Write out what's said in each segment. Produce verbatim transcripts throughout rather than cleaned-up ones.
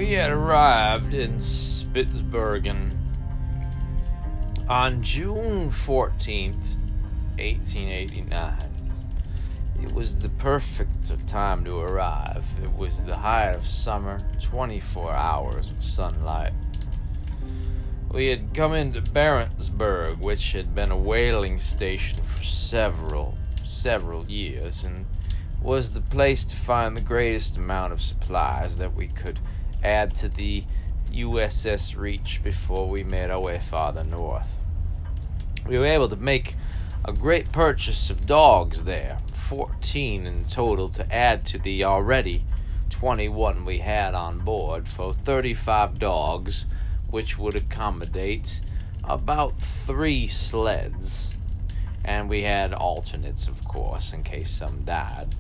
We had arrived in Spitsbergen on June fourteenth, eighteen eighty-nine. It was the perfect time to arrive. It was the height of summer, twenty-four hours of sunlight. We had come into Barentsburg, which had been a whaling station for several, several years, and was the place to find the greatest amount of supplies that we could add to the U S S Reach before we made our way farther north. We were able to make a great purchase of dogs there, fourteen in total, to add to the already twenty-one we had on board, for thirty-five dogs, which would accommodate about three sleds. And we had alternates, of course, in case some died.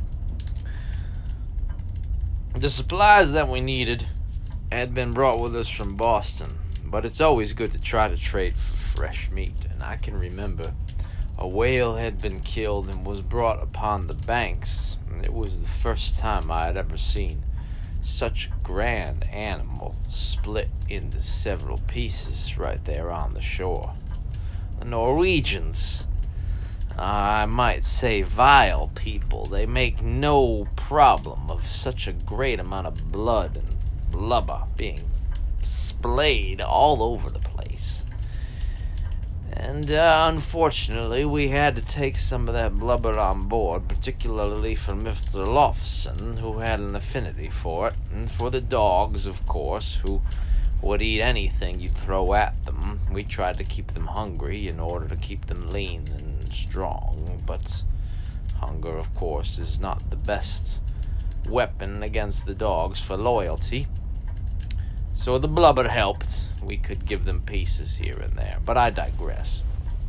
The supplies that we needed had been brought with us from Boston, but it's always good to try to trade for fresh meat, and I can remember a whale had been killed and was brought upon the banks, and it was the first time I had ever seen such a grand animal split into several pieces right there on the shore. The Norwegians, I might say vile people, they make no problem of such a great amount of blood and blubber being splayed all over the place. And uh, unfortunately, we had to take some of that blubber on board, particularly for Mister Lofson, who had an affinity for it, and for the dogs, of course, who would eat anything you'd throw at them. We tried to keep them hungry in order to keep them lean and strong, but hunger, of course, is not the best weapon against the dogs for loyalty. So the blubber helped. We could give them pieces here and there, but I digress.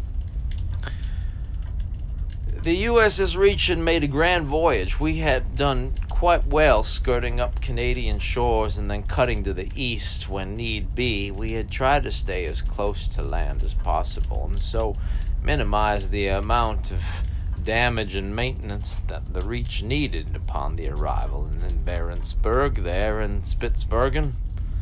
The U S S Reach had made a grand voyage. We had done quite well skirting up Canadian shores and then cutting to the east when need be. We had tried to stay as close to land as possible, and so minimize the amount of damage and maintenance that the Reach needed upon the arrival in Barentsburg there in Spitsbergen.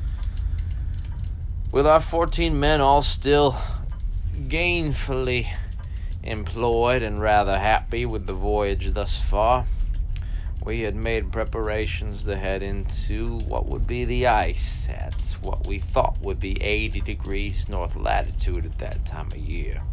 With our fourteen men all still gainfully employed and rather happy with the voyage thus far, we had made preparations to head into what would be the ice at what we thought would be eighty degrees north latitude at that time of year.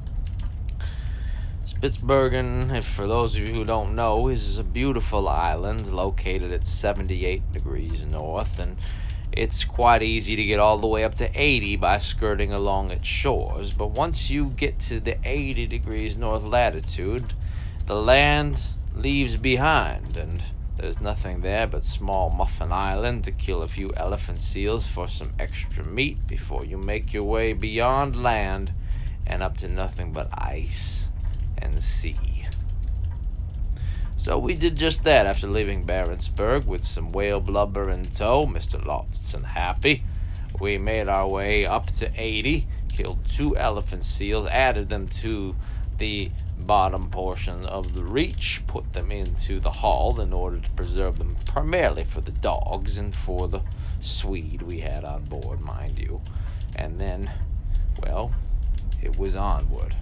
Spitsbergen, if for those of you who don't know, is a beautiful island located at seventy-eight degrees north, and it's quite easy to get all the way up to eighty by skirting along its shores, but once you get to the eighty degrees north latitude, the land leaves behind, and there's nothing there but small Muffin Island to kill a few elephant seals for some extra meat before you make your way beyond land and up to nothing but ice and sea. So we did just that after leaving Barentsburg with some whale blubber in tow, Mister Lofton happy. We made our way up to eighty, killed two elephant seals, added them to the bottom portion of the Reach, put them into the hull in order to preserve them primarily for the dogs and for the Swede we had on board, mind you. And then, well, it was onward.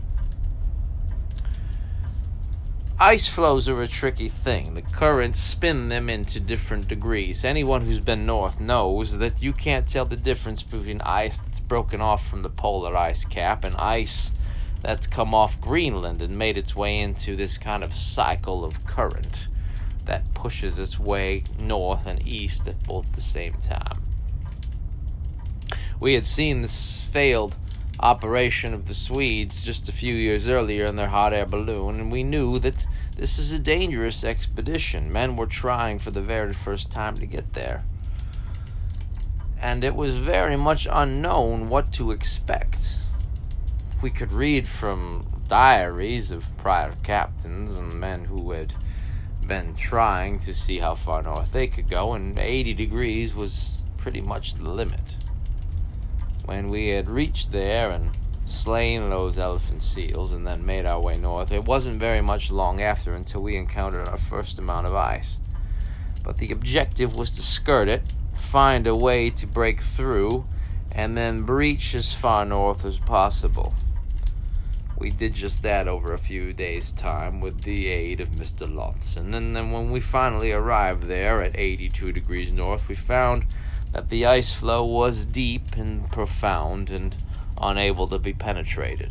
Ice flows are a tricky thing. The currents spin them into different degrees. Anyone who's been north knows that you can't tell the difference between ice that's broken off from the polar ice cap and ice that's come off Greenland and made its way into this kind of cycle of current that pushes its way north and east at both the same time. We had seen this failed operation of the Swedes just a few years earlier in their hot air balloon, and we knew that this is a dangerous expedition. Men were trying for the very first time to get there, and it was very much unknown what to expect. We could read from diaries of prior captains and men who had been trying to see how far north they could go, and eighty degrees was pretty much the limit. When we had reached there and slain those elephant seals and then made our way north, it wasn't very much long after until we encountered our first amount of ice. But the objective was to skirt it find a way to break through and then breach as far north as possible. We did just that over a few days' time with the aid of Mister Lotson, and then when we finally arrived there at eighty-two degrees north, we found that the ice floe was deep and profound and unable to be penetrated.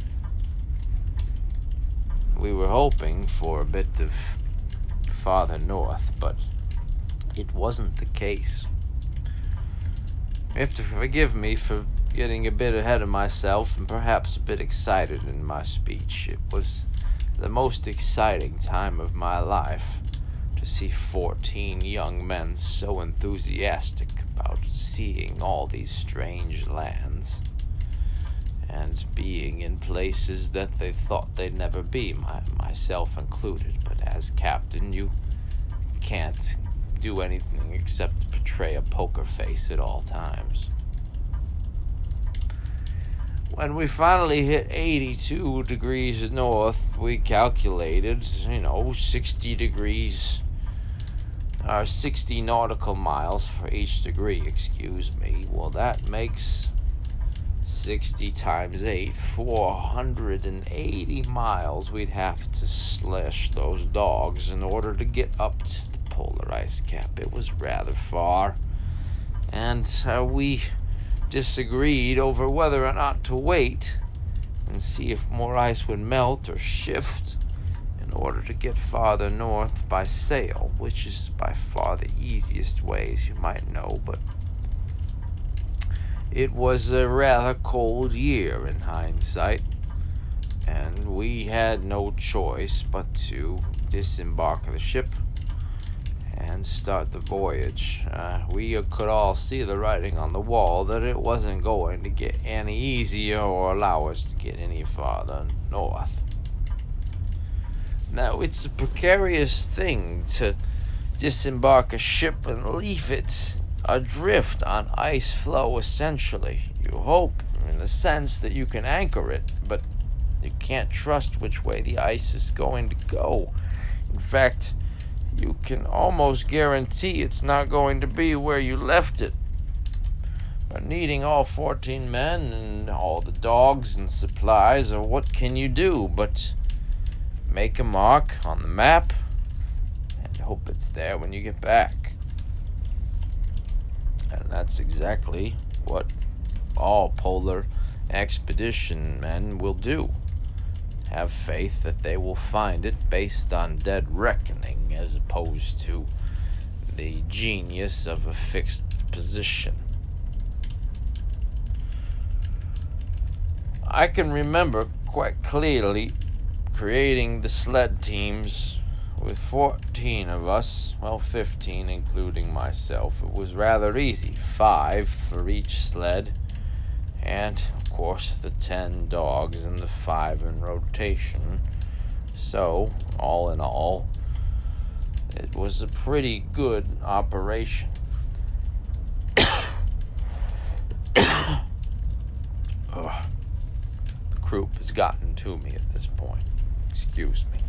We were hoping for a bit of farther north, but it wasn't the case. You have to forgive me for getting a bit ahead of myself and perhaps a bit excited in my speech. It was the most exciting time of my life to see fourteen young men so enthusiastic about seeing all these strange lands and being in places that they thought they'd never be, my, myself included. But as captain, you can't do anything except portray a poker face at all times. When we finally hit eighty-two degrees north, we calculated, you know, sixty degrees, or sixty nautical miles for each degree, excuse me. Well, that makes sixty times eight, four hundred eighty miles we'd have to slash those dogs in order to get up to the polar ice cap. It was rather far, and uh, we disagreed over whether or not to wait and see if more ice would melt or shift in order to get farther north by sail, which is by far the easiest way, as you might know, but it was a rather cold year in hindsight, and we had no choice but to disembark the ship and start the voyage. Uh, we could all see the writing on the wall that it wasn't going to get any easier or allow us to get any farther north. Now, it's a precarious thing to disembark a ship and leave it adrift on ice floe, essentially. You hope, in the sense that you can anchor it, but you can't trust which way the ice is going to go. In fact, you can almost guarantee it's not going to be where you left it. But needing all fourteen men and all the dogs and supplies, or what can you do but make a mark on the map and hope it's there when you get back? And that's exactly what all polar expedition men will do. Have faith that they will find it based on dead reckoning as opposed to the genius of a fixed position. I can remember quite clearly creating the sled teams with fourteen of us, well, fifteen including myself. It was rather easy, five for each sled, and of course the ten dogs and the five in rotation. So, all in all, it was a pretty good operation. Ugh. The croup has gotten to me at this point. Excuse me.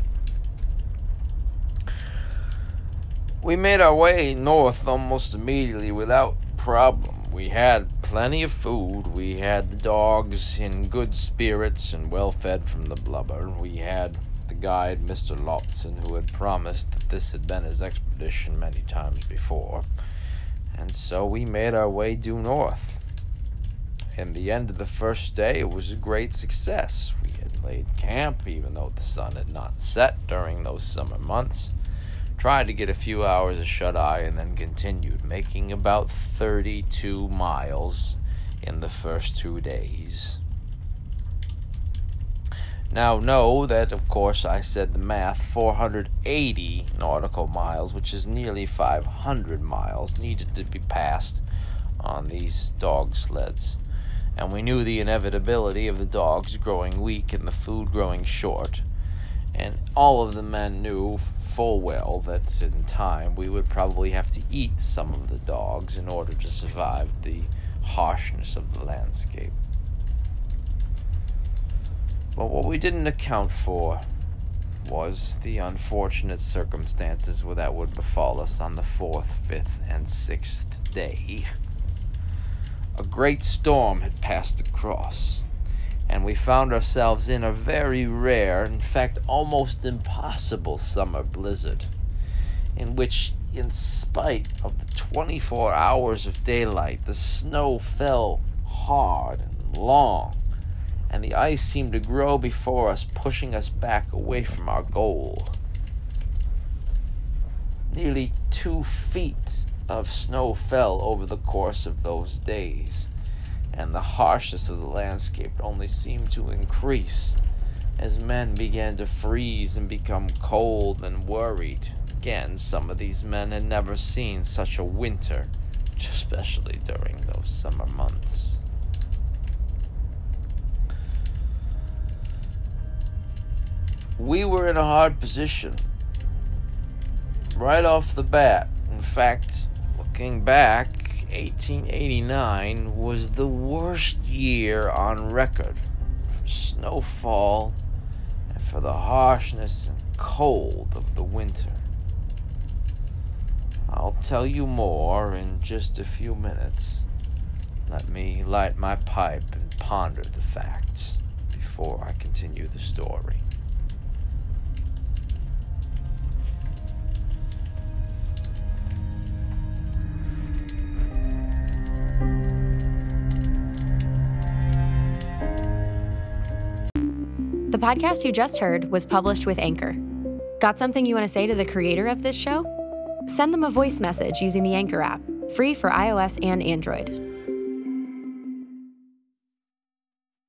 We made our way north almost immediately without problem. We had plenty of food. We had the dogs in good spirits and well fed from the blubber. We had the guide, Mister Lotson, who had promised that this had been his expedition many times before. And so we made our way due north. In the end of the first day, it was a great success. We had laid camp, even though the sun had not set during those summer months. Tried to get a few hours of shut-eye and then continued, making about thirty-two miles in the first two days. Now know that, of course, I said the math, four hundred eighty nautical miles, which is nearly five hundred miles, needed to be passed on these dog sleds. And we knew the inevitability of the dogs growing weak and the food growing short. And all of the men knew full well that in time we would probably have to eat some of the dogs in order to survive the harshness of the landscape. But what we didn't account for was the unfortunate circumstances that would befall us on the fourth, fifth, and sixth day. A great storm had passed across, and we found ourselves in a very rare, in fact almost impossible summer blizzard, in which, in spite of the twenty-four hours of daylight, the snow fell hard and long, and the ice seemed to grow before us, pushing us back away from our goal. Nearly two feet of snow fell over the course of those days, and the harshness of the landscape only seemed to increase as men began to freeze and become cold and worried. Again, some of these men had never seen such a winter, especially during those summer months. We were in a hard position right off the bat. In fact, looking back, eighteen eighty-nine was the worst year on record for snowfall and for the harshness and cold of the winter. I'll tell you more in just a few minutes. Let me light my pipe and ponder the facts before I continue the story. The podcast you just heard was published with Anchor. Got something you want to say to the creator of this show? Send them a voice message using the Anchor app, free for iOS and Android.